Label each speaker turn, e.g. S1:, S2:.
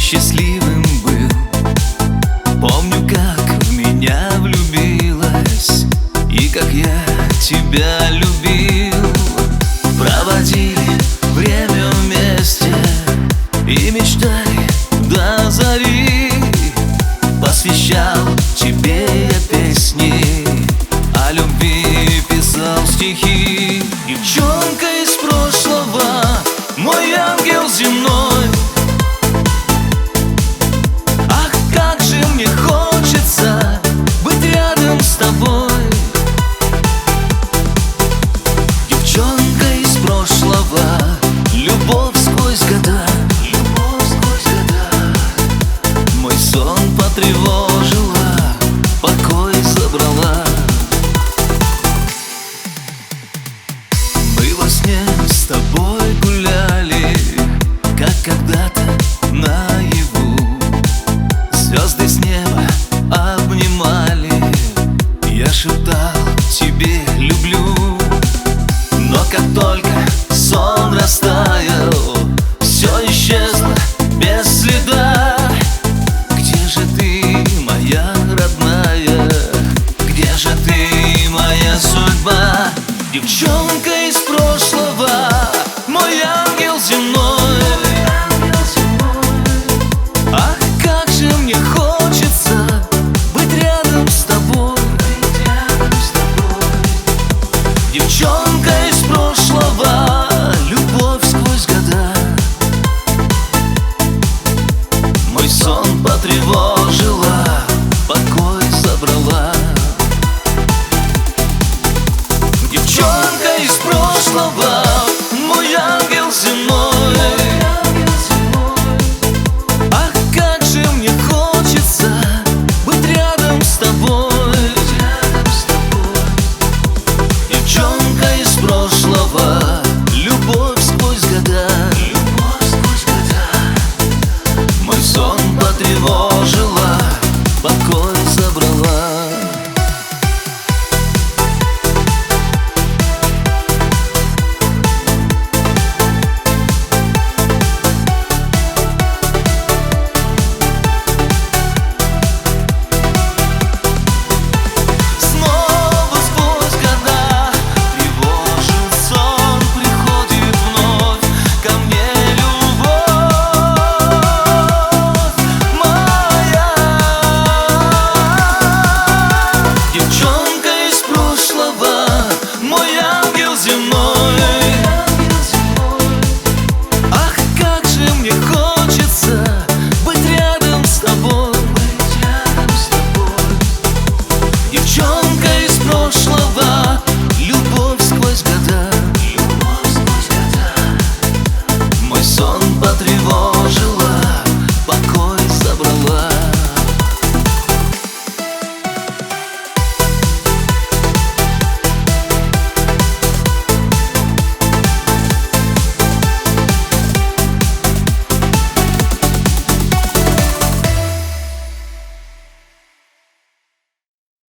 S1: счастливым был. Помню, как в меня влюбилась и как я тебя любил. Проводили время вместе и мечтали до зари. Посвящал тебе я песни, о любви писал стихи. Девчонка из прошлого, мой ангел земной. Ах, как же мне хочется быть рядом с тобой. Девчонка из прошлого, любовь сквозь года, любовь сквозь года. Мой сон потревожила, покой забрала. Мы во сне с тобой гуляли, как когда-то наяву. Звезды с неба обнимали, я шептал тебе люблю. Но как только сон растаял, все исчезло без следа. Где же ты, моя родная? Где же ты, моя судьба? Девчонка